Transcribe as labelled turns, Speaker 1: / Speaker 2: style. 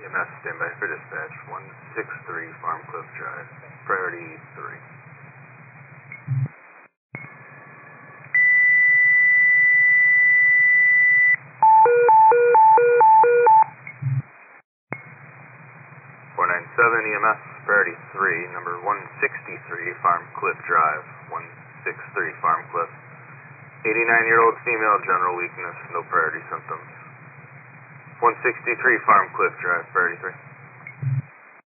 Speaker 1: EMS, standby for dispatch. 163 Farm Cliff Drive. Priority 3. 497 EMS, priority 3, number 163 Farm Cliff Drive. 163 Farm Cliff. 89-year-old female, general weakness, no priority symptoms. 163 Farm Cliff Drive, priority 3.